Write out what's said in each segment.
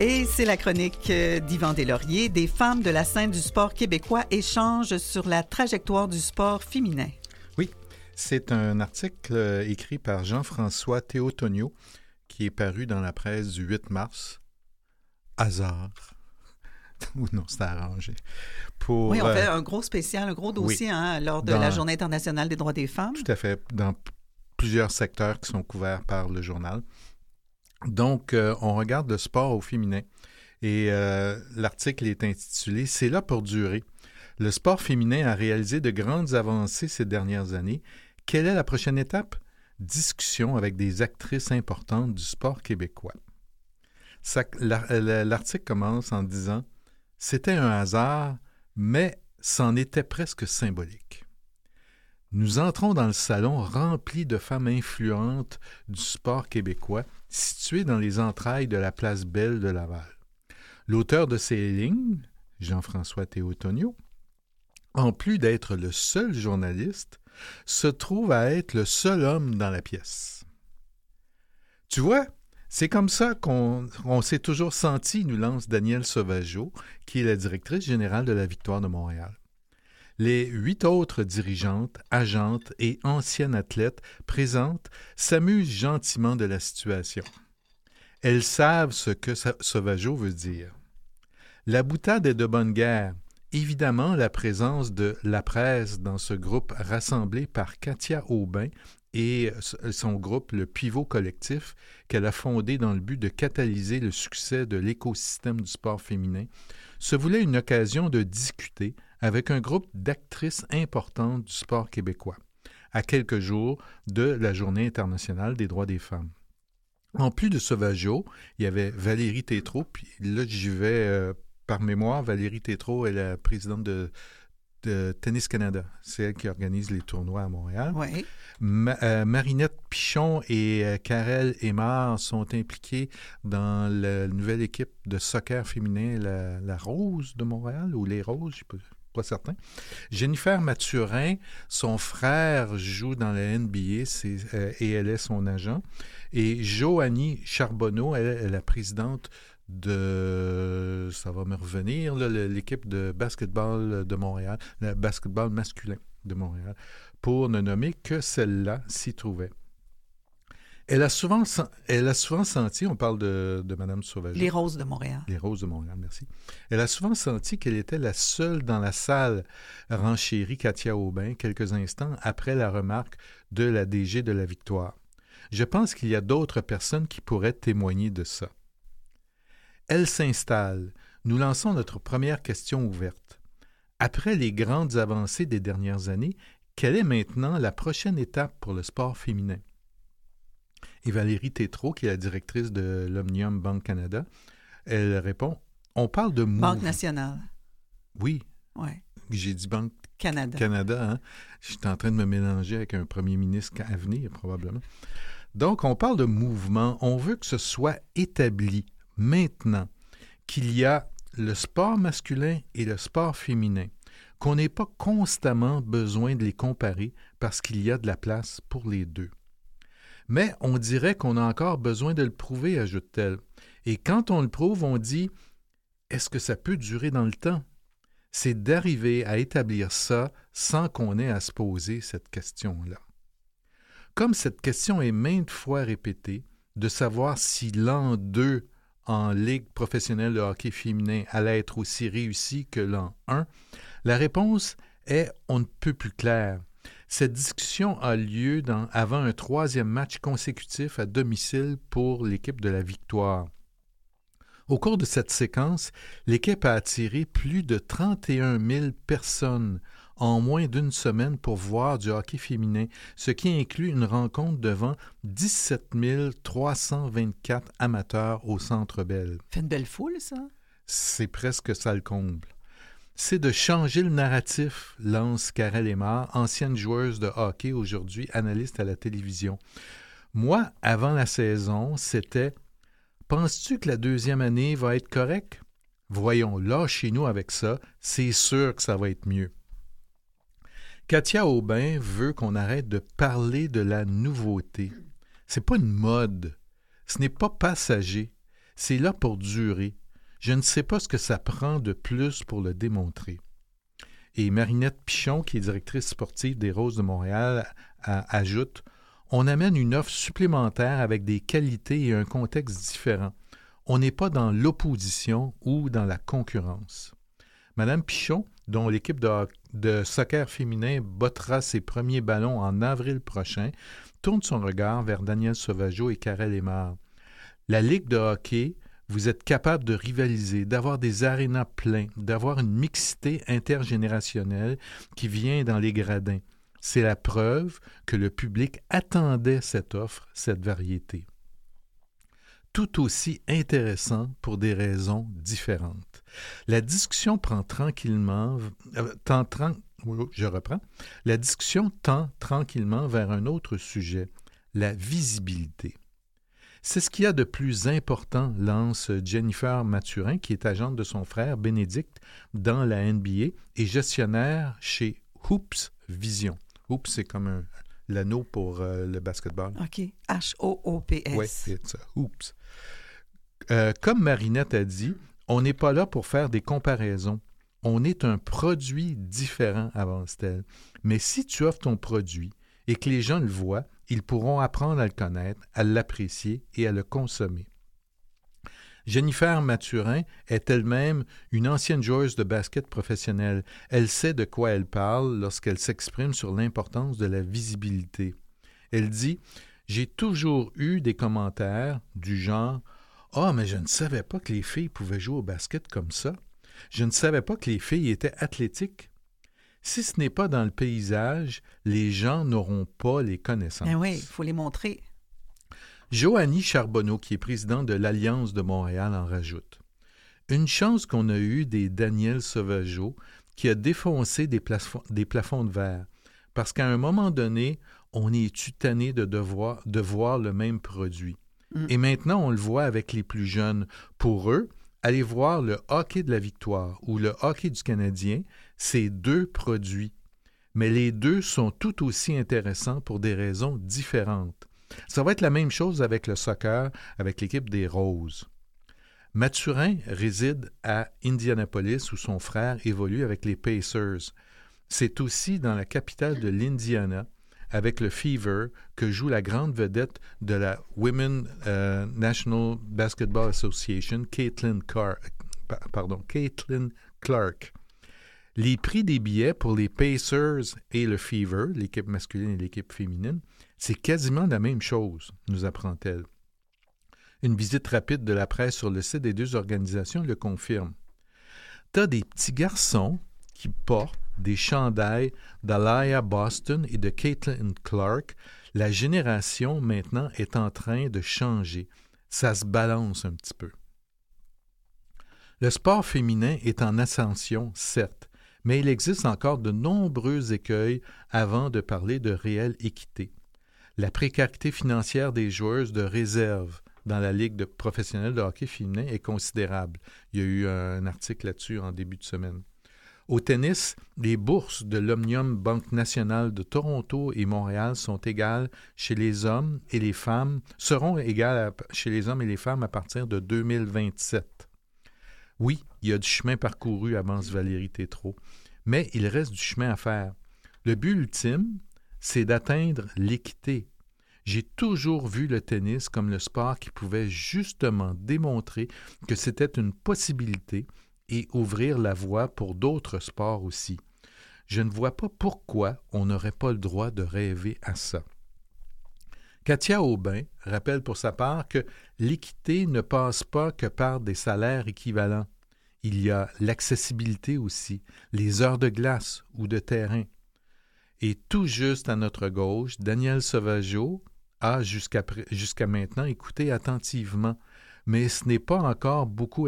Et c'est la chronique d'Yvan Deslauriers. Des femmes de la scène du sport québécois échangent sur la trajectoire du sport féminin. Oui, c'est un article écrit par Jean-François Théotonio qui est paru dans la presse du 8 mars. Hasard. Ou non, c'est arrangé. Oui, on fait un gros spécial, un gros dossier lors de la Journée internationale des droits des femmes. Tout à fait, dans plusieurs secteurs qui sont couverts par le journal. Donc, on regarde le sport au féminin et l'article est intitulé « C'est là pour durer. Le sport féminin a réalisé de grandes avancées ces dernières années. Quelle est la prochaine étape? Discussion avec des actrices importantes du sport québécois. » L'article commence en disant « C'était un hasard, mais c'en était presque symbolique. » Nous entrons dans le salon rempli de femmes influentes du sport québécois, situé dans les entrailles de la place Belle de Laval. L'auteur de ces lignes, Jean-François Théotonio, en plus d'être le seul journaliste, se trouve à être le seul homme dans la pièce. Tu vois, c'est comme ça qu'on s'est toujours senti, nous lance Danielle Sauvageau, qui est la directrice générale de la Victoire de Montréal. Les 8 autres dirigeantes, agentes et anciennes athlètes présentes s'amusent gentiment de la situation. Elles savent ce que Sauvageau veut dire. La boutade est de bonne guerre. Évidemment, la présence de la presse dans ce groupe rassemblé par Katia Aubin et son groupe, le Pivot Collectif, qu'elle a fondé dans le but de catalyser le succès de l'écosystème du sport féminin, se voulait une occasion de discuter avec un groupe d'actrices importantes du sport québécois, à quelques jours de la Journée internationale des droits des femmes. En plus de Sauvageau, il y avait Valérie Tétrault, puis là, j'y vais par mémoire. Valérie Tétrault est la présidente de Tennis Canada. C'est elle qui organise les tournois à Montréal. Oui. Marinette Pichon et Karel Aymar sont impliqués dans la nouvelle équipe de soccer féminin, la Rose de Montréal, ou les Roses, je ne suis pas certain. Jennifer Mathurin, son frère joue dans la NBA et elle est son agent. Et Joanie Charbonneau, elle est la présidente de, ça va me revenir, là, l'équipe de basketball de Montréal, le basketball masculin de Montréal, pour ne nommer que celle-là s'y trouvait. Elle a souvent senti, on parle de Mme Sauvageau. Les Roses de Montréal. Les Roses de Montréal, merci. Elle a souvent senti qu'elle était la seule dans la salle, renchérit Katia Aubin quelques instants après la remarque de la DG de la Victoire. Je pense qu'il y a d'autres personnes qui pourraient témoigner de ça. Elle s'installe. Nous lançons notre première question ouverte. Après les grandes avancées des dernières années, quelle est maintenant la prochaine étape pour le sport féminin? Et Valérie Tétrault, qui est la directrice de l'Omnium Banque Canada, elle répond, on parle de mouvement. Banque nationale. Oui. Ouais. J'ai dit Banque Canada. Canada, hein? Je suis en train de me mélanger avec un premier ministre à venir, probablement. Donc, on parle de mouvement. On veut que ce soit établi maintenant qu'il y a le sport masculin et le sport féminin, qu'on n'ait pas constamment besoin de les comparer parce qu'il y a de la place pour les deux. Mais on dirait qu'on a encore besoin de le prouver, ajoute-t-elle. Et quand on le prouve, on dit « Est-ce que ça peut durer dans le temps? » C'est d'arriver à établir ça sans qu'on ait à se poser cette question-là. Comme cette question est maintes fois répétée, de savoir si l'an 2 en Ligue professionnelle de hockey féminin allait être aussi réussi que l'an 1, la réponse est on ne peut plus claire. Cette discussion a lieu avant un 3e match consécutif à domicile pour l'équipe de la Victoire. Au cours de cette séquence, l'équipe a attiré plus de 31 000 personnes en moins d'une semaine pour voir du hockey féminin, ce qui inclut une rencontre devant 17 324 amateurs au Centre Bell. Fait une belle foule, ça? C'est presque ça le comble. C'est de changer le narratif, lance Karel Aymar, ancienne joueuse de hockey, aujourd'hui analyste à la télévision. Moi, avant la saison, c'était « Penses-tu que la 2e année va être correcte? Voyons, lâchez-nous avec ça, c'est sûr que ça va être mieux. » Katia Aubin veut qu'on arrête de parler de la nouveauté. C'est pas une mode, ce n'est pas passager. C'est là pour durer. Je ne sais pas ce que ça prend de plus pour le démontrer. » Et Marinette Pichon, qui est directrice sportive des Roses de Montréal, ajoute « On amène une offre supplémentaire avec des qualités et un contexte différent. On n'est pas dans l'opposition ou dans la concurrence. » Madame Pichon, dont l'équipe de soccer féminin bottera ses premiers ballons en avril prochain, tourne son regard vers Daniel Sauvageau et Karel Émard. La Ligue de hockey, vous êtes capable de rivaliser, d'avoir des arénas pleins, d'avoir une mixité intergénérationnelle qui vient dans les gradins. C'est la preuve que le public attendait cette offre, cette variété. Tout aussi intéressant pour des raisons différentes. La discussion prend tranquillement, La discussion tend tranquillement vers un autre sujet, la visibilité. C'est ce qu'il y a de plus important, lance Jennifer Mathurin, qui est agente de son frère Bénédicte dans la NBA et gestionnaire chez Hoops Vision. Hoops, c'est comme l'anneau pour le basketball. OK. H-O-O-P-S. Oui, c'est ça. Hoops. Comme Marinette a dit, on n'est pas là pour faire des comparaisons. On est un produit différent, avance-t-elle. Mais si tu offres ton produit et que les gens le voient, ils pourront apprendre à le connaître, à l'apprécier et à le consommer. Jennifer Mathurin est elle-même une ancienne joueuse de basket professionnelle. Elle sait de quoi elle parle lorsqu'elle s'exprime sur l'importance de la visibilité. Elle dit « J'ai toujours eu des commentaires du genre « Ah, mais je ne savais pas que les filles pouvaient jouer au basket comme ça. Je ne savais pas que les filles étaient athlétiques. » Si ce n'est pas dans le paysage, les gens n'auront pas les connaissances. Ben oui, il faut les montrer. Joannie Charbonneau, qui est présidente de l'Alliance de Montréal, en rajoute. Une chance qu'on a eu des Daniel Sauvageau qui a défoncé des plafonds de verre. Parce qu'à un moment donné, on est tanné de voir le même produit. Et maintenant, on le voit avec les plus jeunes. Pour eux, aller voir le hockey de la Victoire ou le hockey du Canadien, c'est deux produits. Mais les deux sont tout aussi intéressants pour des raisons différentes. Ça va être la même chose avec le soccer, avec l'équipe des Roses. Mathurin réside à Indianapolis où son frère évolue avec les Pacers. C'est aussi dans la capitale de l'Indiana, avec le Fever, que joue la grande vedette de la Women's National Basketball Association, Caitlin Clark. Les prix des billets pour les Pacers et le Fever, l'équipe masculine et l'équipe féminine, c'est quasiment la même chose, nous apprend-elle. Une visite rapide de la presse sur le site des deux organisations le confirme. T'as des petits garçons qui portent des chandails d'Aliyah Boston et de Caitlin Clark. La génération, maintenant, est en train de changer. Ça se balance un petit peu. Le sport féminin est en ascension, certes, mais il existe encore de nombreux écueils avant de parler de réelle équité. La précarité financière des joueuses de réserve dans la Ligue professionnelle de hockey féminin est considérable. Il y a eu un article là-dessus en début de semaine. Au tennis, les bourses de l'Omnium Banque nationale de Toronto et Montréal sont égales chez les hommes et les femmes, seront égales chez les hommes et les femmes à partir de 2027. Oui, il y a du chemin parcouru, avance Valérie Tétrault, mais il reste du chemin à faire. Le but ultime, c'est d'atteindre l'équité. J'ai toujours vu le tennis comme le sport qui pouvait justement démontrer que c'était une possibilité et ouvrir la voie pour d'autres sports aussi. Je ne vois pas pourquoi on n'aurait pas le droit de rêver à ça. Katia Aubin rappelle pour sa part que l'équité ne passe pas que par des salaires équivalents. Il y a l'accessibilité aussi, les heures de glace ou de terrain. Et tout juste à notre gauche, Daniel Sauvageau a jusqu'à maintenant écouté attentivement, mais ne s'est pas encore beaucoup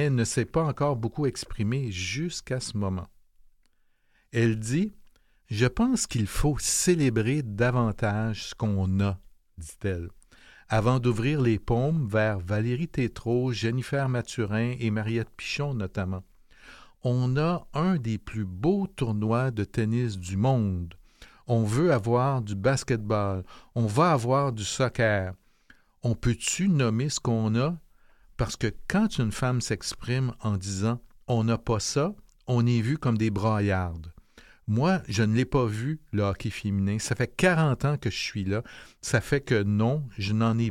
exprimé jusqu'à ce moment. Elle dit « Je pense qu'il faut célébrer davantage ce qu'on a », dit-elle, avant d'ouvrir les paumes vers Valérie Tétrault, Jennifer Mathurin et Mariette Pichon notamment. On a un des plus beaux tournois de tennis du monde. On veut avoir du basketball. On va avoir du soccer. On peut-tu nommer ce qu'on a? Parce que quand une femme s'exprime en disant « on n'a pas ça », on est vu comme des braillardes. Moi, je ne l'ai pas vu, le hockey féminin. Ça fait 40 ans que je suis là. Ça fait que non, je n'en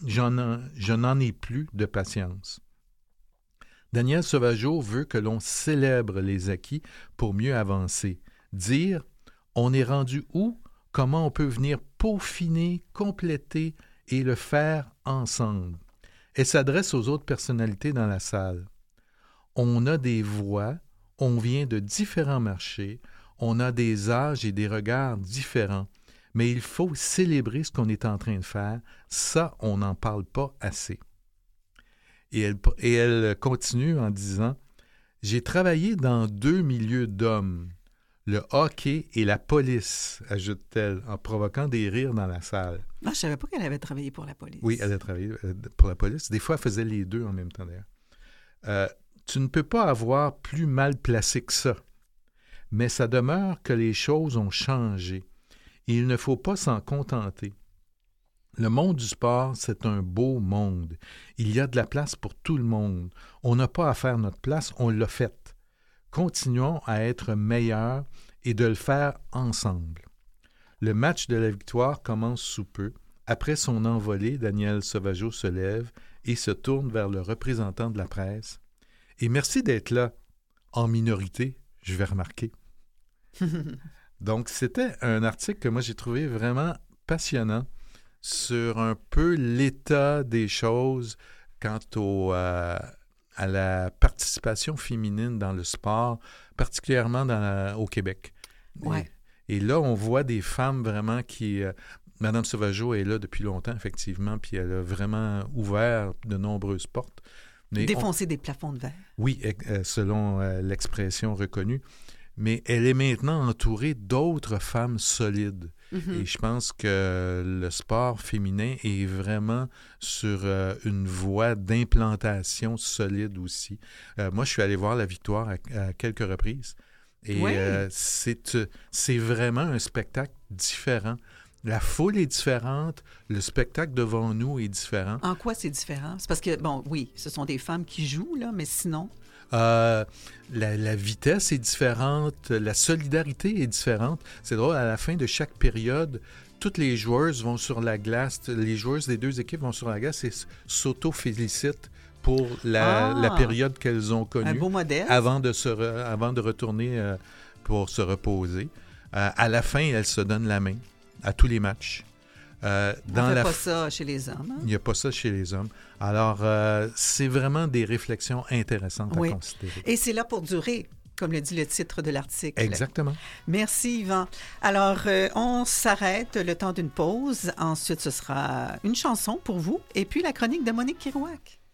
ai plus de patience. Daniel Sauvageau veut que l'on célèbre les acquis pour mieux avancer. Dire « on est rendu où? Comment on peut venir peaufiner, compléter et le faire ensemble? » Elle s'adresse aux autres personnalités dans la salle. On a des voix, on vient de différents marchés, on a des âges et des regards différents, mais il faut célébrer ce qu'on est en train de faire. Ça, on n'en parle pas assez. Et elle continue en disant « J'ai travaillé dans 2 milieux d'hommes, le hockey et la police, ajoute-t-elle, en provoquant des rires dans la salle. » Ah, je ne savais pas qu'elle avait travaillé pour la police. Oui, elle a travaillé pour la police. Des fois, elle faisait les deux en même temps, d'ailleurs. Tu ne peux pas avoir plus mal placé que ça. Mais ça demeure que les choses ont changé. Et il ne faut pas s'en contenter. Le monde du sport, c'est un beau monde. Il y a de la place pour tout le monde. On n'a pas à faire notre place, on l'a faite. Continuons à être meilleurs et de le faire ensemble. Le match de la victoire commence sous peu. Après son envolée, Daniel Sauvageau se lève et se tourne vers le représentant de la presse. « Et merci d'être là, en minorité, je vais remarquer. » Donc, c'était un article que moi, j'ai trouvé vraiment passionnant sur un peu l'état des choses quant à la participation féminine dans le sport, particulièrement au Québec. Ouais. Et là, on voit des femmes vraiment qui... Madame Sauvageau est là depuis longtemps, effectivement, puis elle a vraiment ouvert de nombreuses portes. Défoncer des plafonds de verre. Oui, selon l'expression reconnue. Mais elle est maintenant entourée d'autres femmes solides. Mm-hmm. Et je pense que le sport féminin est vraiment sur une voie d'implantation solide aussi. Moi, je suis allé voir la victoire à quelques reprises. Et oui. C'est vraiment un spectacle différent. La foule est différente, le spectacle devant nous est différent. En quoi c'est différent? C'est parce que, bon, oui, ce sont des femmes qui jouent, là, mais sinon... La vitesse est différente, la solidarité est différente. C'est drôle, à la fin de chaque période, toutes les joueuses vont sur la glace, les joueuses des deux équipes vont sur la glace et s'auto-félicitent pour la période qu'elles ont connue. Un beau modèle. Avant de retourner pour se reposer. À la fin, elles se donnent la main à tous les matchs. On ne fait pas ça chez les hommes. Hein? Il n'y a pas ça chez les hommes. Alors, c'est vraiment des réflexions intéressantes à considérer. Et c'est là pour durer, comme le dit le titre de l'article. Exactement. Merci, Yvan. Alors, on s'arrête le temps d'une pause. Ensuite, ce sera une chanson pour vous et puis la chronique de Monique Kirouac.